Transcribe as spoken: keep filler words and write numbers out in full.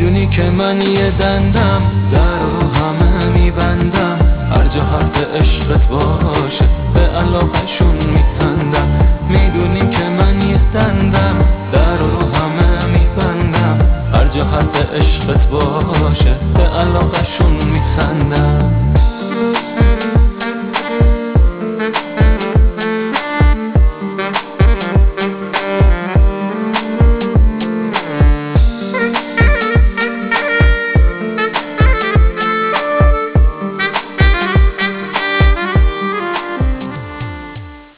میدونی که من یه دندم در رو همه میبندم، هر جا حرف عشقت باشه به علاقشون میخندم.